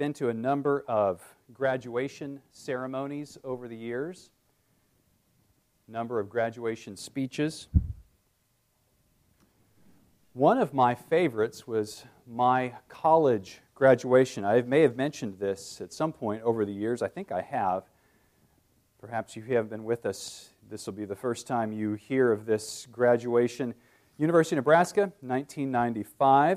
been to a number of graduation ceremonies over the years, number of graduation speeches. One of my favorites was my college graduation. I may have mentioned this at some point over the years. I think I have. Perhaps you haven't been with us. This will be the first time you hear of this graduation. University of Nebraska, 1995.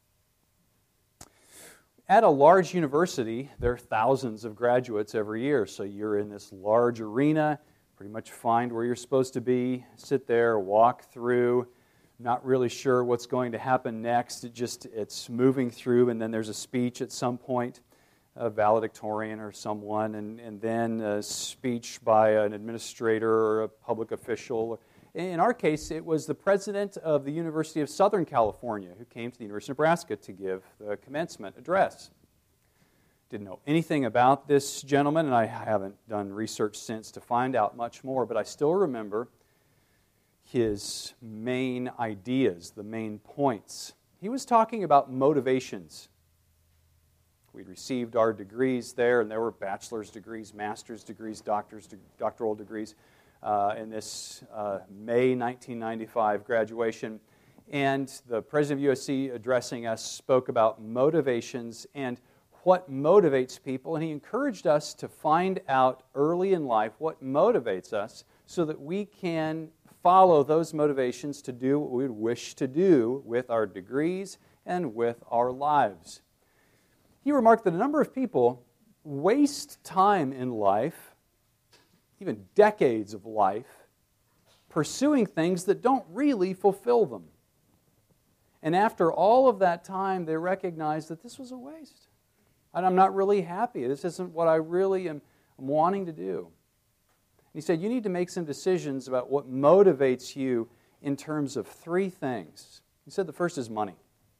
At a large university, there are thousands of graduates every year, so you're in this large arena, pretty much find where you're supposed to be, sit there, walk through, not really sure what's going to happen next. It's moving through, and then there's a speech at some point, a valedictorian or someone, and then a speech by an administrator or a public official. In our case, it was the president of the University of Southern California who came to the University of Nebraska to give the commencement address. Didn't know anything about this gentleman, and I haven't done research since to find out much more, but I still remember his main ideas, the main points. He was talking about motivations. We'd received our degrees there, and there were bachelor's degrees, master's degrees, doctoral degrees. In this May 1995 graduation. And the president of USC addressing us spoke about motivations and what motivates people. And he encouraged us to find out early in life what motivates us so that we can follow those motivations to do what we would wish to do with our degrees and with our lives. He remarked that a number of people waste time in life, even decades of life, pursuing things that don't really fulfill them. And after all of that time, they recognize that this was a waste. And I'm not really happy. This isn't what I really am wanting to do. He said, you need to make some decisions about what motivates you in terms of three things. He said the first is money.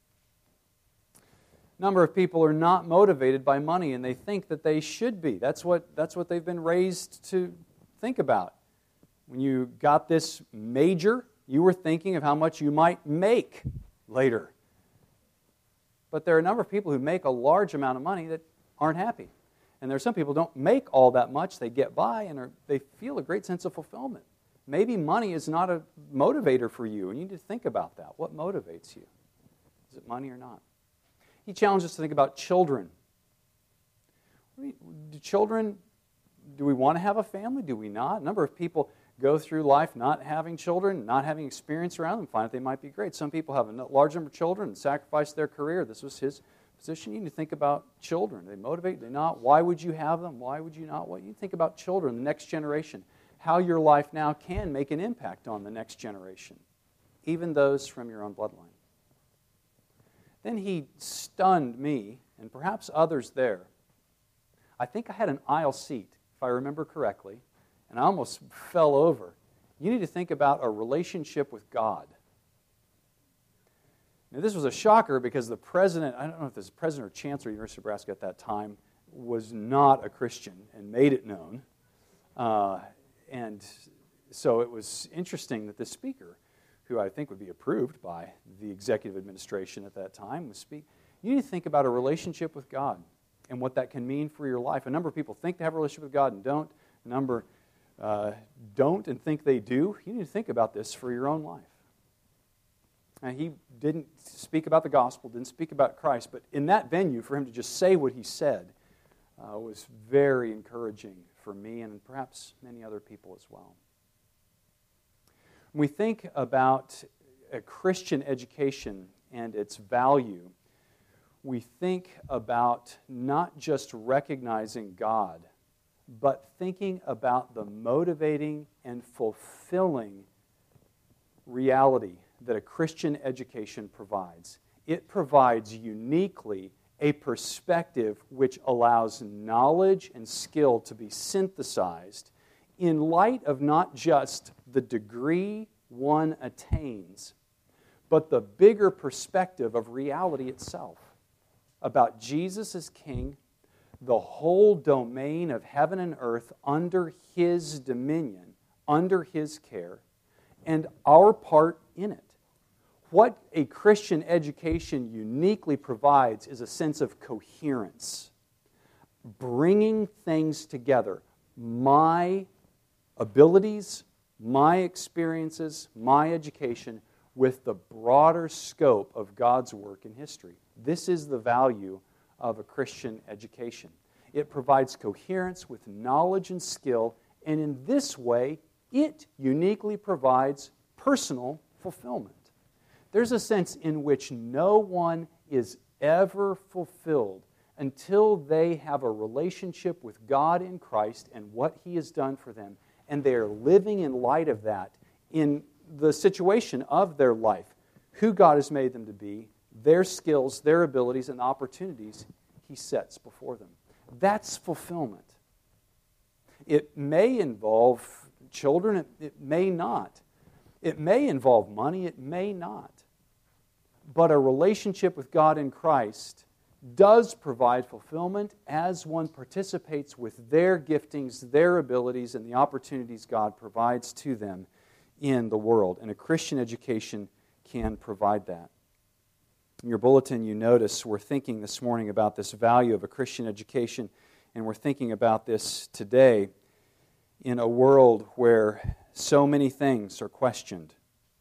A number of people are not motivated by money, and they think that they should be. That's what they've been raised to think about. When you got this major, you were thinking of how much you might make later. But there are a number of people who make a large amount of money that aren't happy. And there are some people who don't make all that much. They get by and they feel a great sense of fulfillment. Maybe money is not a motivator for you, and you need to think about that. What motivates you? Is it money or not? He challenged us to think about children. Do we want to have a family? Do we not? A number of people go through life not having children, not having experience around them, find that they might be great. Some people have a large number of children and sacrifice their career. This was his position. You need to think about children. Do they motivate? Do they not? Why would you have them? Why would you not? Well, you think about children, the next generation, how your life now can make an impact on the next generation, even those from your own bloodline. Then he stunned me, and perhaps others there. I think I had an aisle seat, if I remember correctly, and I almost fell over. You need to think about a relationship with God. Now, this was a shocker because the president, I don't know if this was president or chancellor of the University of Nebraska at that time, was not a Christian and made it known. And so it was interesting that this speaker, who I think would be approved by the executive administration at that time, was speaking. You need to think about a relationship with God and what that can mean for your life. A number of people think they have a relationship with God and don't. A number don't and think they do. You need to think about this for your own life. And he didn't speak about the gospel, didn't speak about Christ, but in that venue, for him to just say what he said was very encouraging for me and perhaps many other people as well. When we think about a Christian education and its value, we think about not just recognizing God, but thinking about the motivating and fulfilling reality that a Christian education provides. It provides uniquely a perspective which allows knowledge and skill to be synthesized in light of not just the degree one attains, but the bigger perspective of reality itself, about Jesus as King, the whole domain of heaven and earth under His dominion, under His care, and our part in it. What a Christian education uniquely provides is a sense of coherence bringing things together. My abilities, my experiences, my education, with the broader scope of God's work in history. This is the value of a Christian education. It provides coherence with knowledge and skill, and in this way, it uniquely provides personal fulfillment. There's a sense in which no one is ever fulfilled until they have a relationship with God in Christ and what He has done for them, and they are living in light of that in the situation of their life, who God has made them to be, their skills, their abilities, and opportunities He sets before them. That's fulfillment. It may involve children, it may not. It may involve money, it may not. But a relationship with God in Christ does provide fulfillment as one participates with their giftings, their abilities, and the opportunities God provides to them in the world. And a Christian education can provide that. In your bulletin, you notice we're thinking this morning about this value of a Christian education, and we're thinking about this today in a world where so many things are questioned.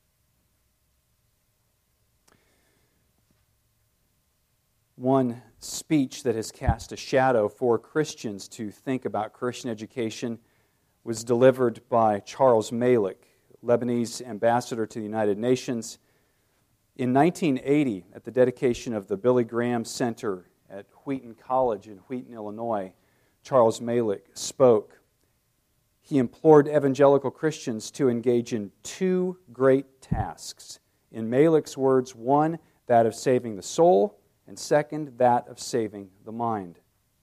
One speech that has cast a shadow for Christians to think about Christian education was delivered by Charles Malik, Lebanese ambassador to the United Nations. In 1980, at the dedication of the Billy Graham Center at Wheaton College in Wheaton, Illinois, Charles Malik spoke. He implored evangelical Christians to engage in two great tasks. In Malik's words, one, that of saving the soul, and second, that of saving the mind.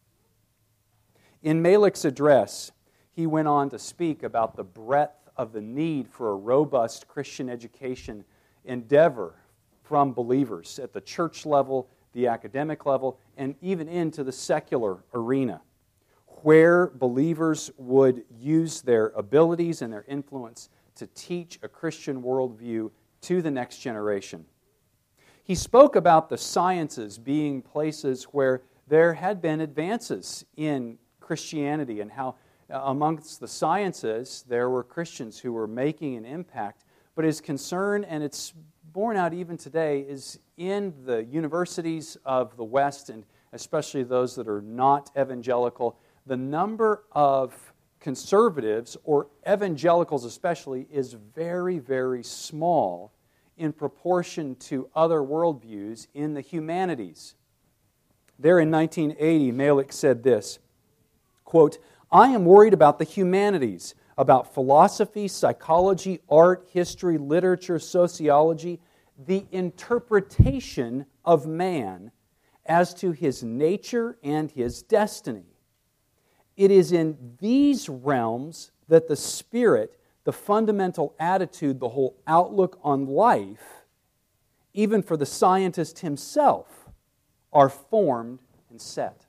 In Malik's address, he went on to speak about the breadth of the need for a robust Christian education endeavor from believers at the church level, the academic level, and even into the secular arena, where believers would use their abilities and their influence to teach a Christian worldview to the next generation. He spoke about the sciences being places where there had been advances in Christianity and how amongst the sciences there were Christians who were making an impact. But his concern, and it's borne out even today, is in the universities of the West, and especially those that are not evangelical, the number of conservatives, or evangelicals especially, is very, very small in proportion to other worldviews in the humanities. There in 1980, Malik said this, quote, "I am worried about the humanities, about philosophy, psychology, art, history, literature, sociology, the interpretation of man as to his nature and his destiny. It is in these realms that the spirit, the fundamental attitude, the whole outlook on life, even for the scientist himself, are formed and set."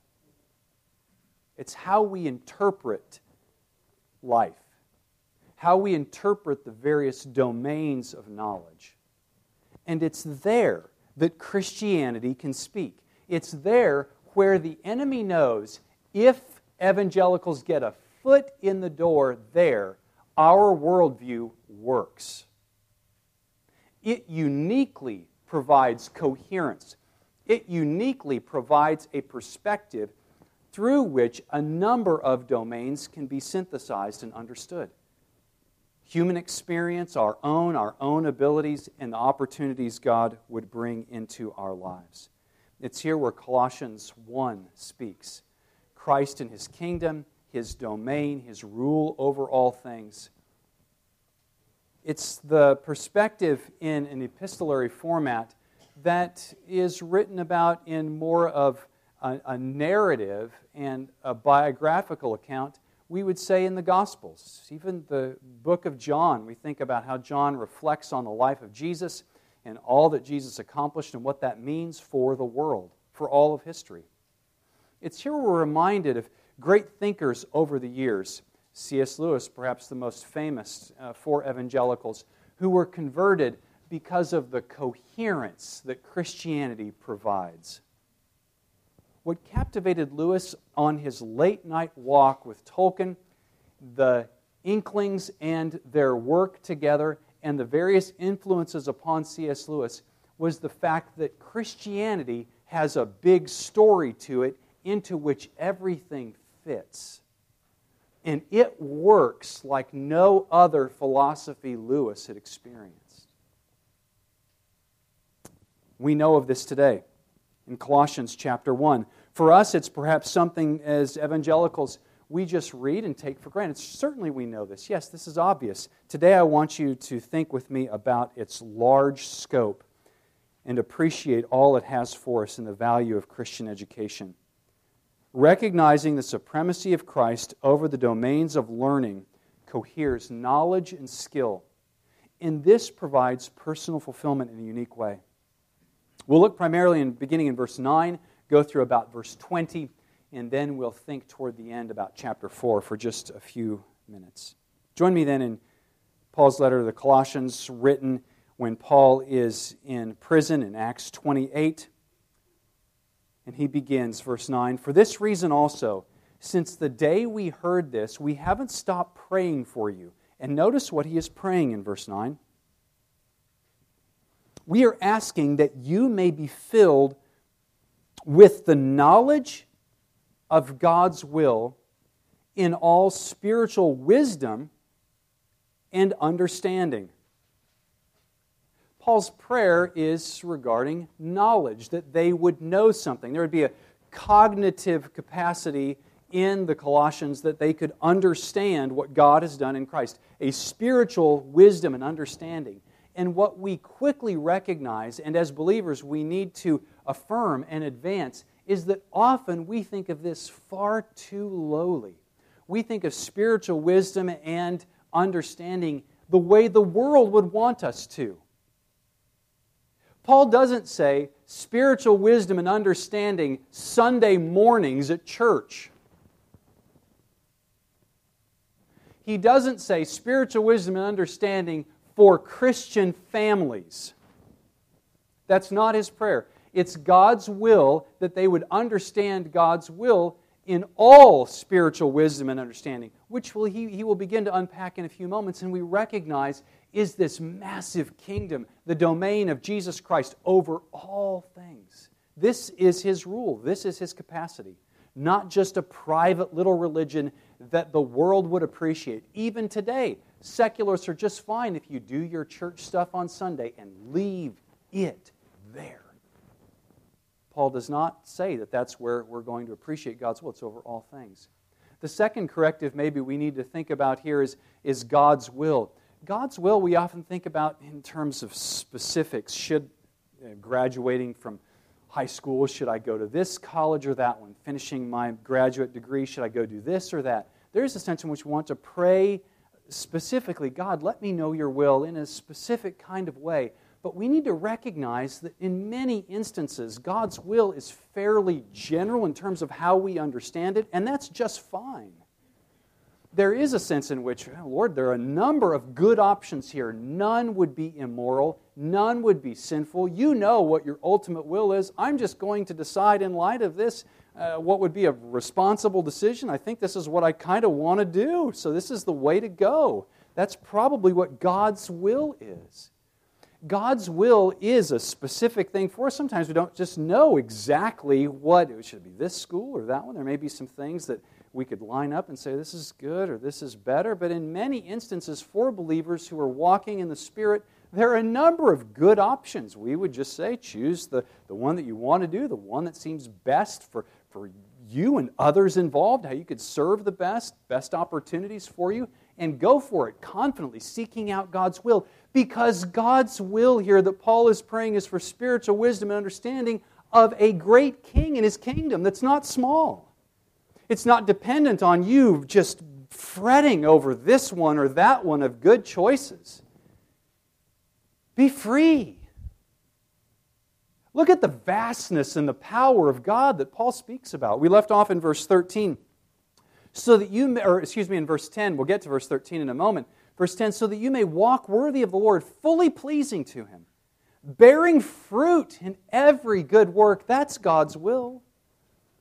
It's how we interpret life, how we interpret the various domains of knowledge. And it's there that Christianity can speak. It's there where the enemy knows if evangelicals get a foot in the door there, our worldview works. It uniquely provides coherence. It uniquely provides a perspective through which a number of domains can be synthesized and understood. Human experience, our own abilities, and the opportunities God would bring into our lives. It's here where Colossians 1 speaks. Christ and His kingdom, His domain, His rule over all things. It's the perspective in an epistolary format that is written about in more of a narrative and a biographical account, we would say in the Gospels. Even the book of John, we think about how John reflects on the life of Jesus and all that Jesus accomplished and what that means for the world, for all of history. It's here we're reminded of great thinkers over the years. C.S. Lewis, perhaps the most famous for evangelicals, who were converted because of the coherence that Christianity provides. What captivated Lewis on his late-night walk with Tolkien, the Inklings and their work together, and the various influences upon C.S. Lewis, was the fact that Christianity has a big story to it into which everything fits. And it works like no other philosophy Lewis had experienced. We know of this today in Colossians chapter 1. For us, it's perhaps something as evangelicals we just read and take for granted. Certainly we know this. Yes, this is obvious. Today I want you to think with me about its large scope and appreciate all it has for us in the value of Christian education. Recognizing the supremacy of Christ over the domains of learning coheres knowledge and skill, and this provides personal fulfillment in a unique way. We'll look primarily beginning in verse 9, go through about verse 20, and then we'll think toward the end about chapter 4 for just a few minutes. Join me then in Paul's letter to the Colossians, written when Paul is in prison in Acts 28. And he begins, verse 9, "For this reason also, since the day we heard this, we haven't stopped praying for you." And notice what he is praying in verse 9. "We are asking that you may be filled with the knowledge of God's will in all spiritual wisdom and understanding." Paul's prayer is regarding knowledge, that they would know something. There would be a cognitive capacity in the Colossians that they could understand what God has done in Christ. A spiritual wisdom and understanding. And what we quickly recognize, and as believers we need to affirm and advance, is that often we think of this far too lowly. We think of spiritual wisdom and understanding the way the world would want us to. Paul doesn't say spiritual wisdom and understanding Sunday mornings at church. He doesn't say spiritual wisdom and understanding for Christian families. That's not his prayer. It's God's will that they would understand God's will in all spiritual wisdom and understanding, which he will begin to unpack in a few moments, and we recognize is this massive kingdom, the domain of Jesus Christ over all things. This is his rule. This is his capacity. Not just a private little religion that the world would appreciate. Even today, secularists are just fine if you do your church stuff on Sunday and leave it there. Paul does not say that that's where we're going to appreciate God's will. It's over all things. The second corrective maybe we need to think about here is God's will. God's will we often think about in terms of specifics. Should graduating from high school, should I go to this college or that one? Finishing my graduate degree, should I go do this or that? There's a sense in which we want to pray specifically, God, let me know your will in a specific kind of way. But we need to recognize that in many instances, God's will is fairly general in terms of how we understand it, and that's just fine. There is a sense in which, Lord, there are a number of good options here. None would be immoral. None would be sinful. You know what your ultimate will is. I'm just going to decide in light of this what would be a responsible decision. I think this is what I kind of want to do, so this is the way to go. That's probably what God's will is. God's will is a specific thing for us. Sometimes we don't just know exactly what, should it be this school or that one? There may be some things that we could line up and say this is good or this is better, but in many instances for believers who are walking in the Spirit, there are a number of good options. We would just say choose the one that you want to do, the one that seems best for you and others involved, how you could serve the best opportunities for you, and go for it, confidently seeking out God's will. Because God's will here that Paul is praying is for spiritual wisdom and understanding of a great king in his kingdom that's not small. It's not dependent on you just fretting over this one or that one of good choices. Be free. Look at the vastness and the power of God that Paul speaks about. We left off in verse 13. In verse 10, we'll get to verse 13 in a moment. Verse 10, so that you may walk worthy of the Lord, fully pleasing to Him, bearing fruit in every good work. That's God's will.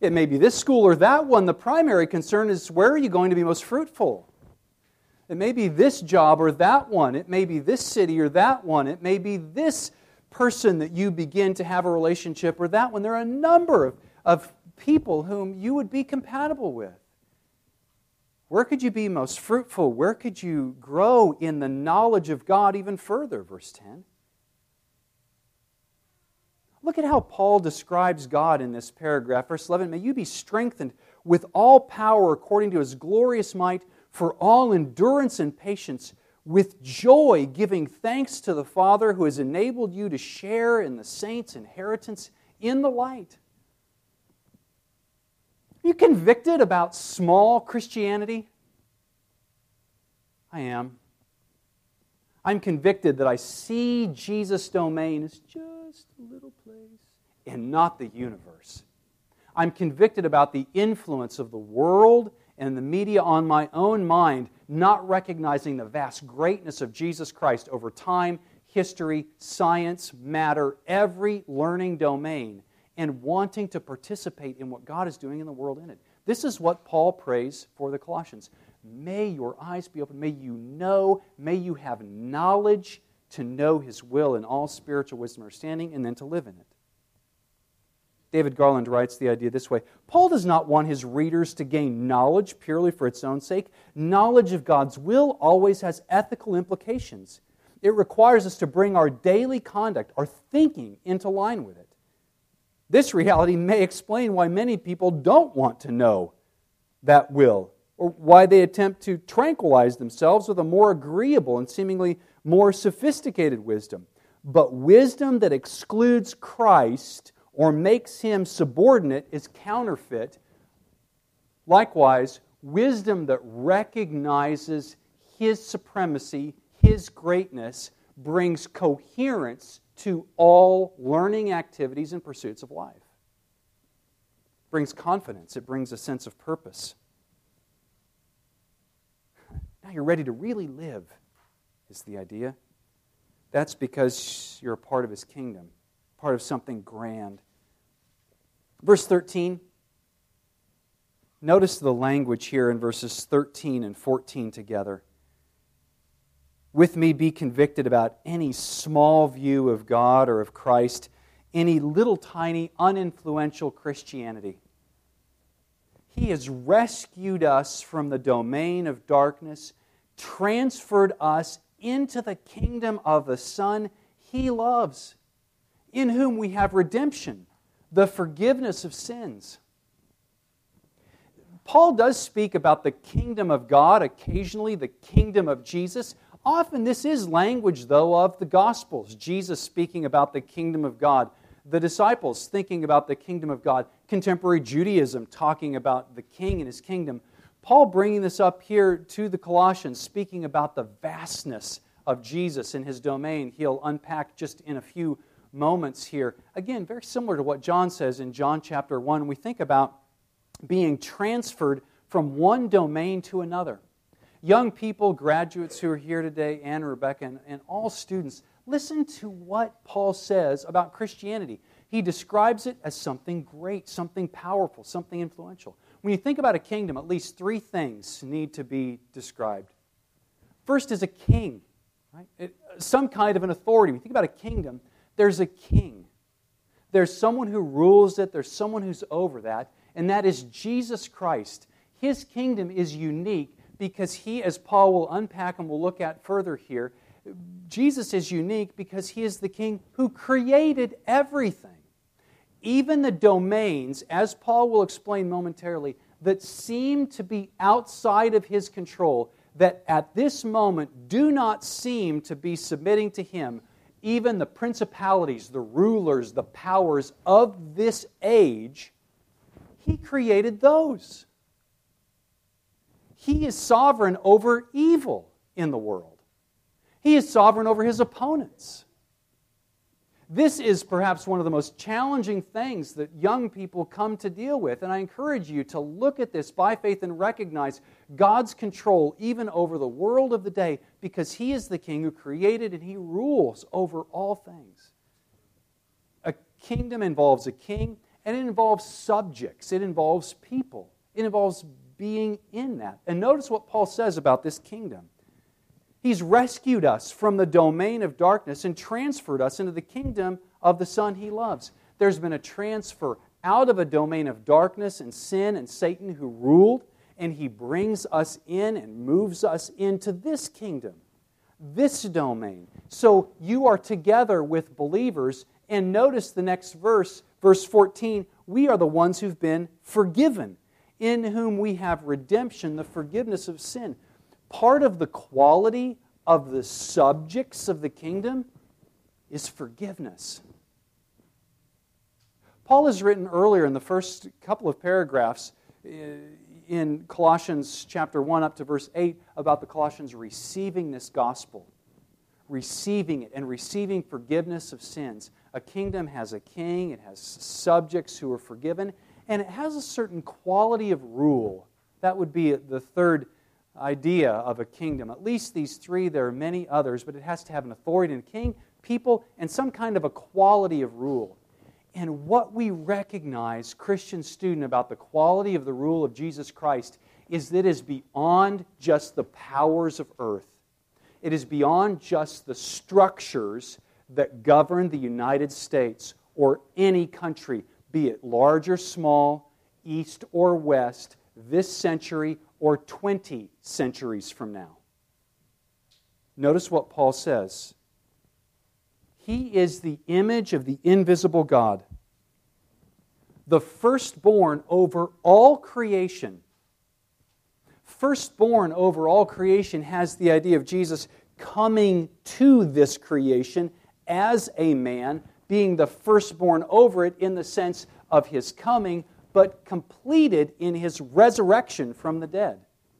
It may be this school or that one. The primary concern is, where are you going to be most fruitful? It may be this job or that one. It may be this city or that one. It may be this person that you begin to have a relationship or that one. There are a number of people whom you would be compatible with. Where could you be most fruitful? Where could you grow in the knowledge of God even further? Verse 10. Look at how Paul describes God in this paragraph. Verse 11, may you be strengthened with all power according to His glorious might for all endurance and patience, with joy giving thanks to the Father who has enabled you to share in the saints' inheritance in the light. Are you convicted about small Christianity? I am. I'm convicted that I see Jesus' domain as just a little place and not the universe. I'm convicted about the influence of the world and the media on my own mind, not recognizing the vast greatness of Jesus Christ over time, history, science, matter, every learning domain, and wanting to participate in what God is doing in the world in it. This is what Paul prays for the Colossians. May your eyes be open. May you know, may you have knowledge to know His will in all spiritual wisdom and understanding, and then to live in it. David Garland writes the idea this way: Paul does not want his readers to gain knowledge purely for its own sake. Knowledge of God's will always has ethical implications. It requires us to bring our daily conduct, our thinking, into line with it. This reality may explain why many people don't want to know that will, or why they attempt to tranquilize themselves with a more agreeable and seemingly more sophisticated wisdom. But wisdom that excludes Christ or makes Him subordinate is counterfeit. Likewise, wisdom that recognizes His supremacy, His greatness, brings coherence to all learning activities and pursuits of life. It brings confidence. It brings a sense of purpose. Now you're ready to really live, is the idea. That's because you're a part of His kingdom, part of something grand. Verse 13. Notice the language here in verses 13 and 14 together. With me be convicted about any small view of God or of Christ, any little tiny uninfluential Christianity. He has rescued us from the domain of darkness, transferred us into the kingdom of the Son He loves, in whom we have redemption, the forgiveness of sins. Paul does speak about the kingdom of God, occasionally the kingdom of Jesus. Often this is language, though, of the Gospels. Jesus speaking about the kingdom of God. The disciples thinking about the kingdom of God. Contemporary Judaism talking about the king and his kingdom. Paul bringing this up here to the Colossians, speaking about the vastness of Jesus and His domain. He'll unpack just in a few moments here. Again, very similar to what John says in John chapter 1. We think about being transferred from one domain to another. Young people, graduates who are here today, and Rebecca, and all students, listen to what Paul says about Christianity. He describes it as something great, something powerful, something influential. When you think about a kingdom, at least three things need to be described. First is a king, right? Some kind of an authority. When you think about a kingdom, there's a king. There's someone who rules it, there's someone who's over that, and that is Jesus Christ. His kingdom is unique because He, as Paul will unpack and we'll look at further here, Jesus is unique because He is the King who created everything. Even the domains, as Paul will explain momentarily, that seem to be outside of His control, that at this moment do not seem to be submitting to Him, even the principalities, the rulers, the powers of this age, He created those. He is sovereign over evil in the world. He is sovereign over His opponents. This is perhaps one of the most challenging things that young people come to deal with, and I encourage you to look at this by faith and recognize God's control even over the world of the day, because He is the King who created and He rules over all things. A kingdom involves a king, And it involves subjects. It involves people. It involves being in that. And notice what Paul says about this kingdom. He's rescued us from the domain of darkness and transferred us into the kingdom of the Son He loves. There's been a transfer out of a domain of darkness and sin and Satan who ruled, and He brings us in and moves us into this kingdom, this domain. So you are together with believers, and notice the next verse, verse 14, we are the ones who've been forgiven, in whom we have redemption, the forgiveness of sin. Part of the quality of the subjects of the kingdom is forgiveness. Paul has written earlier in the first couple of paragraphs in Colossians chapter 1 up to verse 8 about the Colossians receiving this gospel, receiving it and receiving forgiveness of sins. A kingdom has a king, it has subjects who are forgiven, and it has a certain quality of rule. That would be the third idea of a kingdom. At least these three, there are many others, but it has to have an authority and a king, people, and some kind of a quality of rule. And what we recognize, Christian student, about the quality of the rule of Jesus Christ is that it is beyond just the powers of earth. It is beyond just the structures that govern the United States or any country, be it large or small, east or west, this century or 20 centuries from now. Notice what Paul says. He is the image of the invisible God, the firstborn over all creation. Firstborn over all creation has the idea of Jesus coming to this creation as a man, being the firstborn over it in the sense of His coming, but completed in His resurrection from the dead.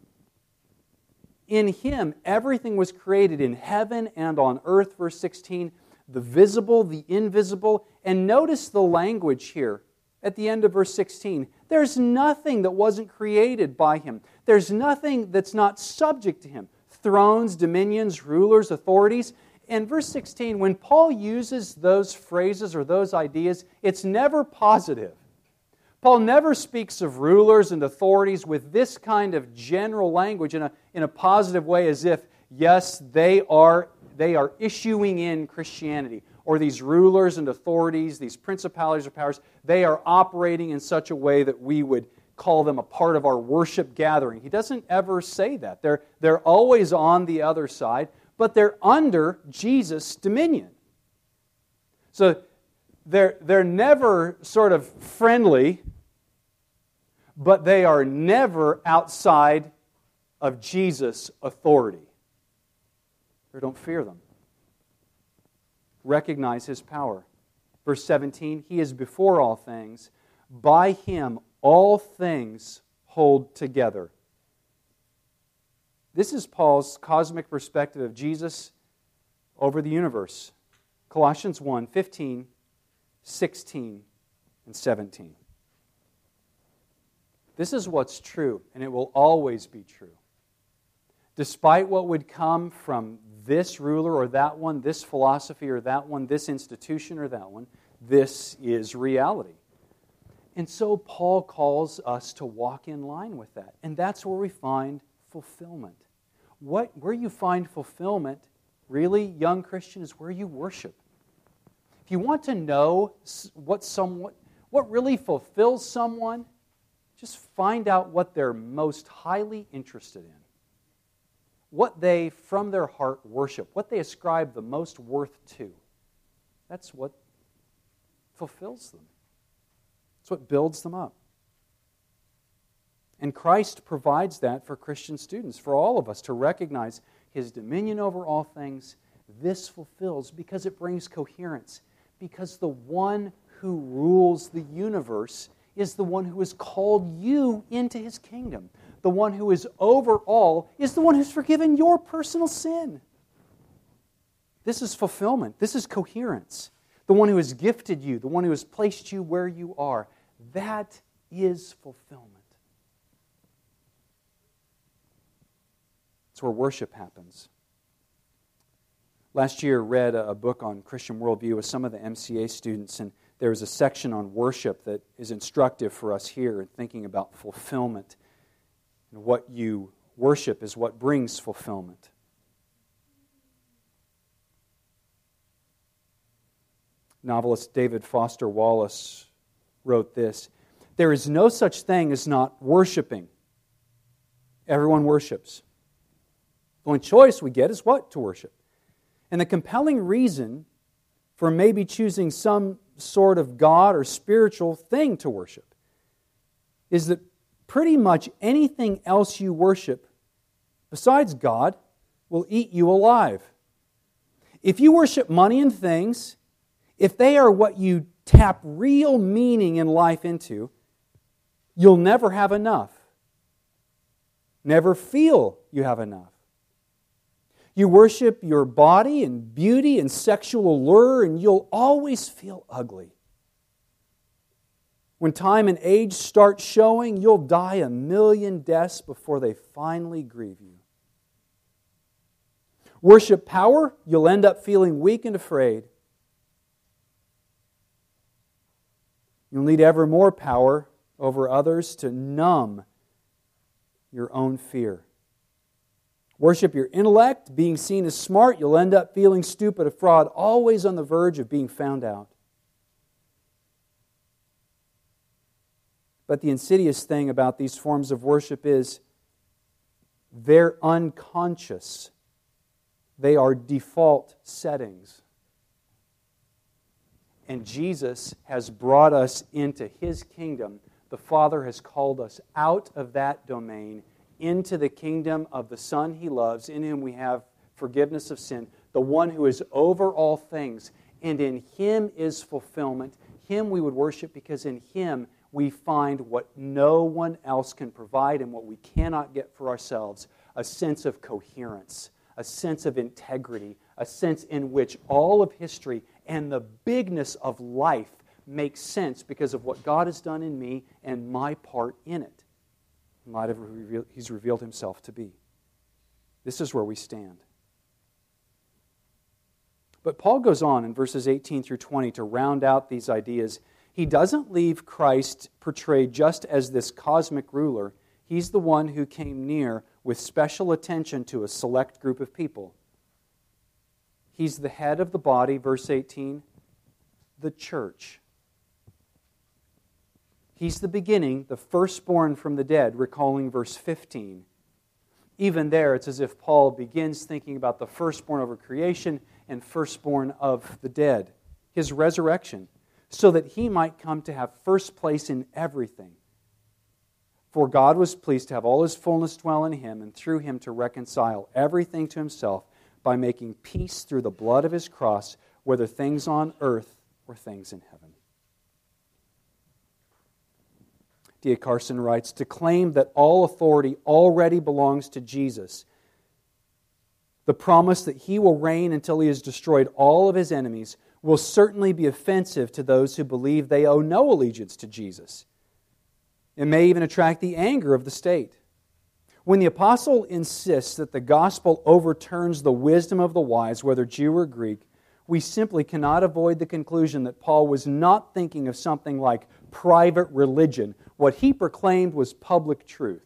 In Him, everything was created in heaven and on earth, verse 16, the visible, the invisible. And notice the language here at the end of verse 16. There's nothing that wasn't created by Him. There's nothing that's not subject to Him. Thrones, dominions, rulers, authorities. And verse 16, when Paul uses those phrases or those ideas, it's never positive. Paul never speaks of rulers and authorities with this kind of general language in a positive way, as if, yes, they are issuing in Christianity, or these rulers and authorities, these principalities or powers, they are operating in such a way that we would call them a part of our worship gathering. He doesn't ever say that. They're always on the other side, but they're under Jesus' dominion. So they're never sort of friendly, but they are never outside of Jesus' authority. Or don't fear them. Recognize His power. Verse 17, He is before all things. By Him all things hold together. This is Paul's cosmic perspective of Jesus over the universe. Colossians 1, 15, 16, and 17. This is what's true, and it will always be true. Despite what would come from this ruler or that one, this philosophy or that one, this institution or that one, this is reality. And so Paul calls us to walk in line with that. And that's where we find fulfillment. Where you find fulfillment, really, young Christian, is where you worship. If you want to know what really fulfills someone, just find out what they're most highly interested in. What they, from their heart, worship. What they ascribe the most worth to. That's what fulfills them. It's what builds them up. And Christ provides that for Christian students, for all of us, to recognize His dominion over all things. This fulfills because it brings coherence. Because the one who rules the universe is the one who has called you into His kingdom. The one who is over all is the one who's forgiven your personal sin. This is fulfillment. This is coherence. The one who has gifted you, the one who has placed you where you are. That is fulfillment. It's where worship happens. Last year, I read a book on Christian worldview with some of the MCA students, and there's a section on worship that is instructive for us here in thinking about fulfillment. And what you worship is what brings fulfillment. Novelist David Foster Wallace wrote this: "There is no such thing as not worshiping. Everyone worships. The only choice we get is what to worship. And the compelling reason for maybe choosing some sort of God or spiritual thing to worship is that pretty much anything else you worship besides God will eat you alive. If you worship money and things, if they are what you tap real meaning in life into, you'll never have enough. Never feel you have enough. You worship your body and beauty and sexual allure, and you'll always feel ugly. When time and age start showing, you'll die a million deaths before they finally grieve you. Worship power, you'll end up feeling weak and afraid. You'll need ever more power over others to numb your own fear. Worship your intellect, being seen as smart, you'll end up feeling stupid, a fraud, always on the verge of being found out. But the insidious thing about these forms of worship is they're unconscious. They are default settings. And Jesus has brought us into His kingdom. The Father has called us out of that domain into the kingdom of the Son He loves, in whom we have forgiveness of sin, the one who is over all things. And in Him is fulfillment. Him we would worship because in Him we find what no one else can provide and what we cannot get for ourselves, a sense of coherence, a sense of integrity, a sense in which all of history and the bigness of life makes sense because of what God has done in me and my part in it, in light of who He's revealed Himself to be. This is where we stand. But Paul goes on in verses 18 through 20 to round out these ideas. He doesn't leave Christ portrayed just as this cosmic ruler. He's the one who came near with special attention to a select group of people. He's the head of the body, verse 18, the church. He's the beginning, the firstborn from the dead, recalling verse 15. Even there, it's as if Paul begins thinking about the firstborn over creation and firstborn of the dead, His resurrection, so that He might come to have first place in everything. For God was pleased to have all His fullness dwell in Him, and through Him to reconcile everything to Himself by making peace through the blood of His cross, whether things on earth or things in heaven. D.A. Carson writes, to claim that all authority already belongs to Jesus, the promise that He will reign until He has destroyed all of His enemies, will certainly be offensive to those who believe they owe no allegiance to Jesus. It may even attract the anger of the state. When the apostle insists that the gospel overturns the wisdom of the wise, whether Jew or Greek, we simply cannot avoid the conclusion that Paul was not thinking of something like private religion. What he proclaimed was public truth.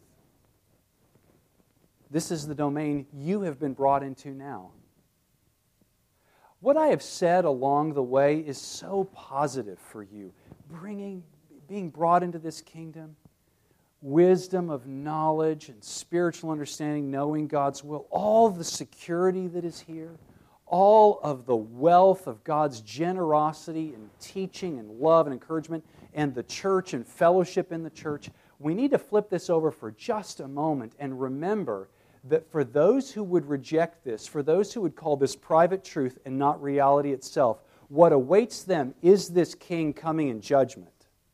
This is the domain you have been brought into now. What I have said along the way is so positive for you. Being brought into this kingdom, wisdom of knowledge and spiritual understanding, knowing God's will, all the security that is here, all of the wealth of God's generosity and teaching and love and encouragement, and the church and fellowship in the church. We need to flip this over for just a moment and remember that for those who would reject this, for those who would call this private truth and not reality itself, what awaits them is this king coming in judgment.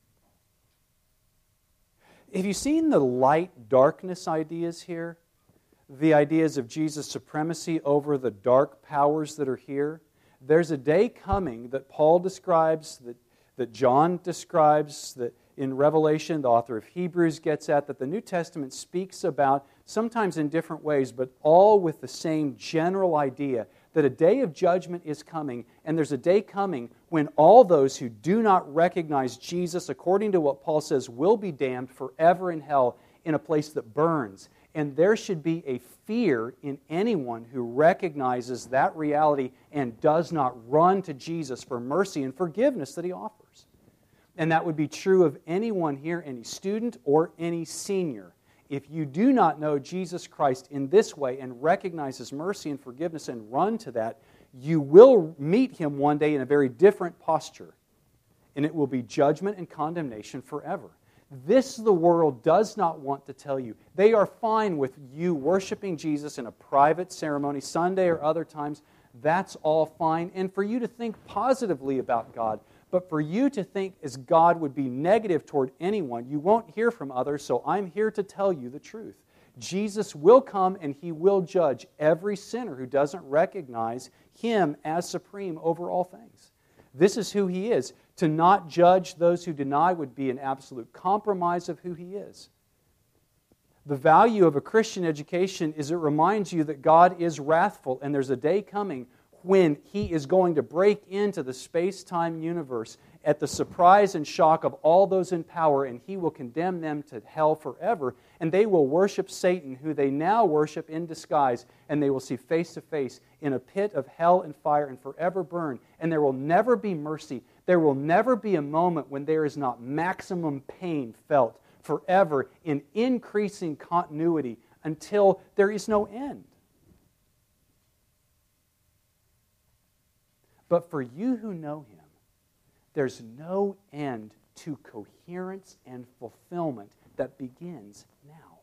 Have you seen the light-darkness ideas here? The ideas of Jesus' supremacy over the dark powers that are here? There's a day coming that Paul describes, that John describes, that in Revelation, the author of Hebrews gets at, that the New Testament speaks about, sometimes in different ways, but all with the same general idea, that a day of judgment is coming, and there's a day coming when all those who do not recognize Jesus, according to what Paul says, will be damned forever in hell in a place that burns. And there should be a fear in anyone who recognizes that reality and does not run to Jesus for mercy and forgiveness that He offers. And that would be true of anyone here, any student or any senior. If you do not know Jesus Christ in this way and recognize His mercy and forgiveness and run to that, you will meet Him one day in a very different posture. And it will be judgment and condemnation forever. This the world does not want to tell you. They are fine with you worshiping Jesus in a private ceremony, Sunday or other times. That's all fine. And for you to think positively about God. But for you to think as God would be negative toward anyone, you won't hear from others, so I'm here to tell you the truth. Jesus will come and He will judge every sinner who doesn't recognize Him as supreme over all things. This is who He is. To not judge those who deny would be an absolute compromise of who He is. The value of a Christian education is it reminds you that God is wrathful, and there's a day coming when He is going to break into the space-time universe at the surprise and shock of all those in power, and He will condemn them to hell forever, and they will worship Satan, who they now worship in disguise, and they will see face to face in a pit of hell and fire and forever burn, and there will never be mercy. There will never be a moment when there is not maximum pain felt forever in increasing continuity until there is no end. But for you who know Him, there's no end to coherence and fulfillment that begins now.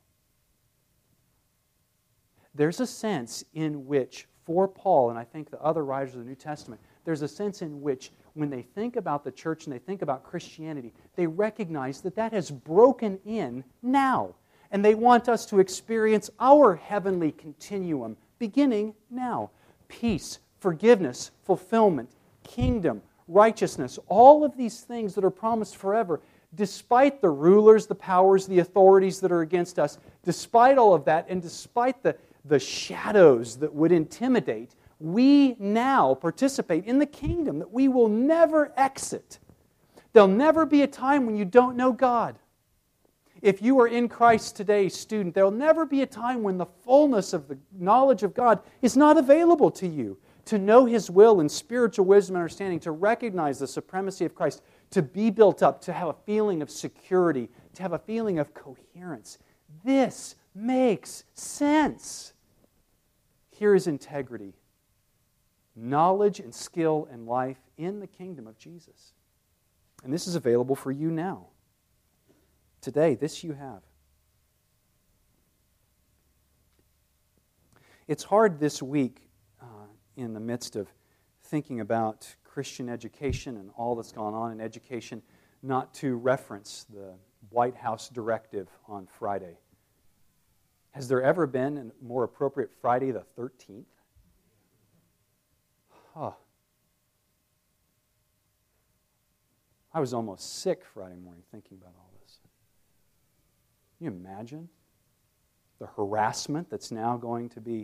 There's a sense in which, for Paul, and I think the other writers of the New Testament, there's a sense in which when they think about the church and they think about Christianity, they recognize that that has broken in now. And they want us to experience our heavenly continuum beginning now. Peace, forgiveness, fulfillment, kingdom, righteousness, all of these things that are promised forever, despite the rulers, the powers, the authorities that are against us, despite all of that, and despite the shadows that would intimidate, we now participate in the kingdom that we will never exit. There'll never be a time when you don't know God. If you are in Christ today, student, there'll never be a time when the fullness of the knowledge of God is not available to you. To know His will and spiritual wisdom and understanding, to recognize the supremacy of Christ, to be built up, to have a feeling of security, to have a feeling of coherence. This makes sense. Here is integrity, knowledge and skill and life in the kingdom of Jesus. And this is available for you now. Today, this you have. It's hard this week, in the midst of thinking about Christian education and all that's gone on in education, not to reference the White House directive on Friday. Has there ever been a more appropriate Friday the 13th? I was almost sick Friday morning thinking about all this. Can you imagine the harassment that's now going to be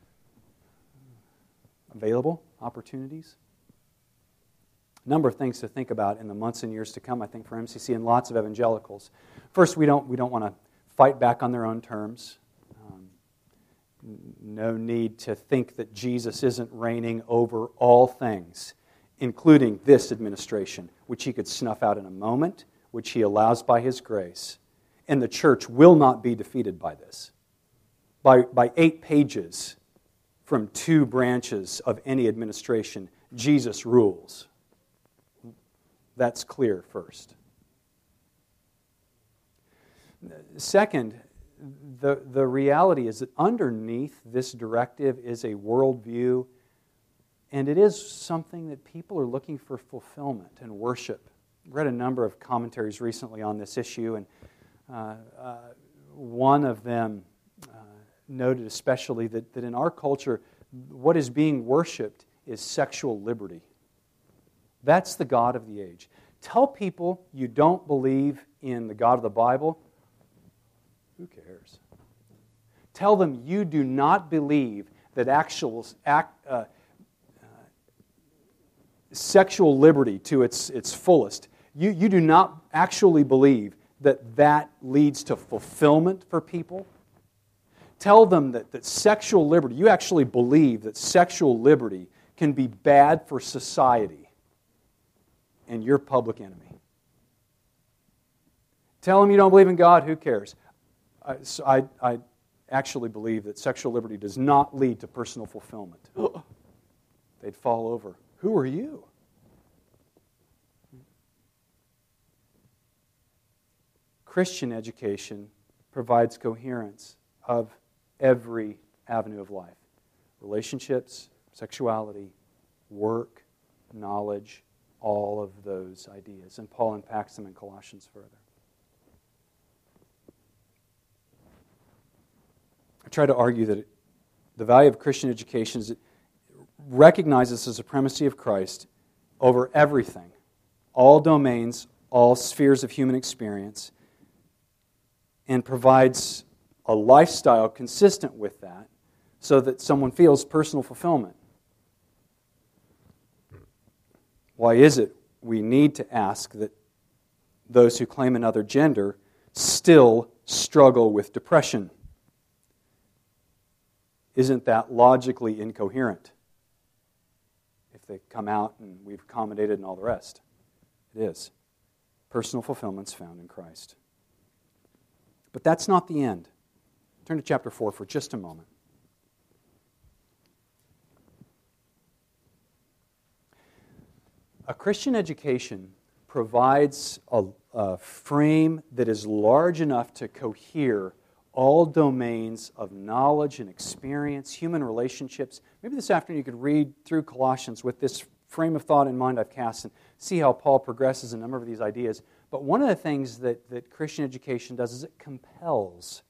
available, opportunities? A number of things to think about in the months and years to come, I think, for MCC and lots of evangelicals. First, we don't want to fight back on their own terms. No need to think that Jesus isn't reigning over all things, including this administration, which He could snuff out in a moment, which He allows by His grace. And the church will not be defeated by this. By 8 pages from 2 branches of any administration, Jesus rules. That's clear first. Second, the reality is that underneath this directive is a worldview, and it is something that people are looking for fulfillment and worship. I read a number of commentaries recently on this issue, and one of them noted especially that in our culture, what is being worshipped is sexual liberty. That's the God of the age. Tell people you don't believe in the God of the Bible. Who cares? Tell them you do not believe that sexual liberty to its fullest, you do not actually believe that leads to fulfillment for people. Tell them that sexual liberty, you actually believe that sexual liberty can be bad for society and your public enemy. Tell them you don't believe in God, who cares? I actually believe that sexual liberty does not lead to personal fulfillment. They'd fall over. Who are you? Christian education provides coherence of every avenue of life. Relationships, sexuality, work, knowledge, all of those ideas. And Paul unpacks them in Colossians further. I try to argue that the value of Christian education is it recognizes the supremacy of Christ over everything, all domains, all spheres of human experience, and provides a lifestyle consistent with that so that someone feels personal fulfillment. Why is it we need to ask that those who claim another gender still struggle with depression? Isn't that logically incoherent? If they come out and we've accommodated and all the rest. It is. Personal fulfillment's found in Christ. But that's not the end. Turn to chapter 4 for just a moment. A Christian education provides a frame that is large enough to cohere all domains of knowledge and experience, human relationships. Maybe this afternoon you could read through Colossians with this frame of thought in mind I've cast and see how Paul progresses a number of these ideas. But one of the things that Christian education does is it compels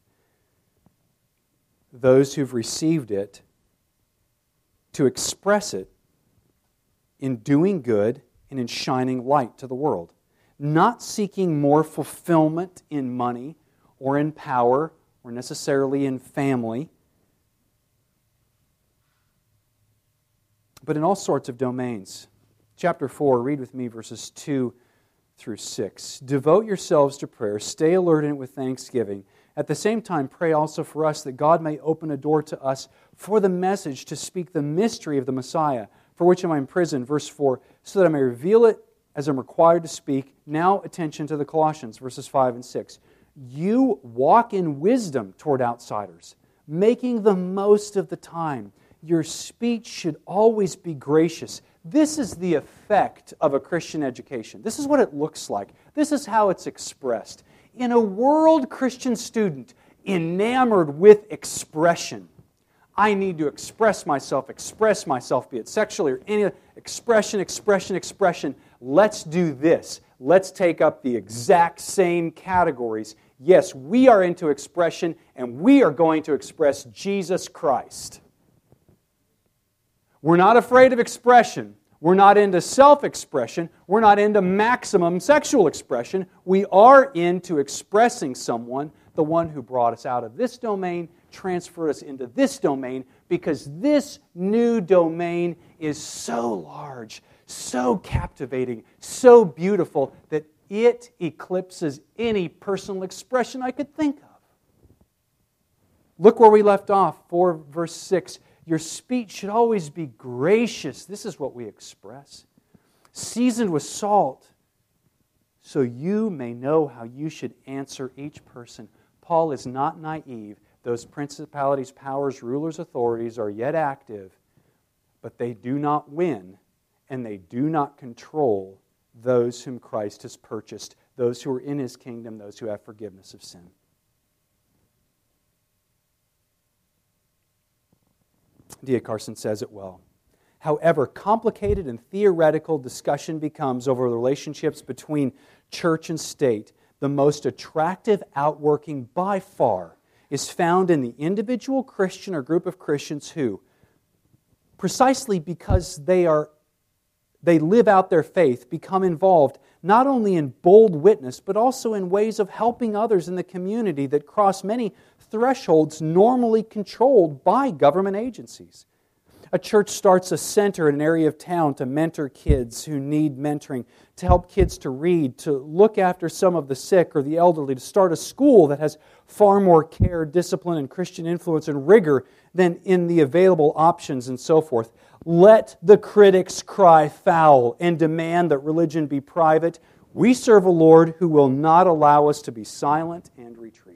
those who've received it to express it in doing good and in shining light to the world. Not seeking more fulfillment in money or in power or necessarily in family, but in all sorts of domains. Chapter 4, read with me verses 2 through 6. Devote yourselves to prayer, stay alert in it with thanksgiving. At the same time, pray also for us that God may open a door to us for the message to speak the mystery of the Messiah, for which I am in prison. Verse 4, so that I may reveal it as I'm required to speak. Now attention to the Colossians, verses 5 and 6. You walk in wisdom toward outsiders, making the most of the time. Your speech should always be gracious. This is the effect of a Christian education. This is what it looks like. This is how it's expressed. In a world Christian student enamored with expression, I need to express myself, be it sexually or any other. Expression. Let's do this. Let's take up the exact same categories. Yes, we are into expression, and we are going to express Jesus Christ. We're not afraid of expression. We're not into self-expression. We're not into maximum sexual expression. We are into expressing someone, the one who brought us out of this domain, transferred us into this domain, because this new domain is so large, so captivating, so beautiful, that it eclipses any personal expression I could think of. Look where we left off, 4 verse 6. Your speech should always be gracious. This is what we express. Seasoned with salt, so you may know how you should answer each person. Paul is not naive. Those principalities, powers, rulers, authorities are yet active, but they do not win, and they do not control those whom Christ has purchased, those who are in His kingdom, those who have forgiveness of sin. D.A. Carson says it well. However complicated and theoretical discussion becomes over the relationships between church and state, the most attractive outworking by far is found in the individual Christian or group of Christians who, precisely because they live out their faith, become involved not only in bold witness, but also in ways of helping others in the community that cross many thresholds normally controlled by government agencies. a church starts a center in an area of town to mentor kids who need mentoring, to help kids to read, to look after some of the sick or the elderly, to start a school that has far more care, discipline, and Christian influence and rigor than in the available options and so forth. Let the critics cry foul and demand that religion be private. We serve a Lord who will not allow us to be silent and retreat.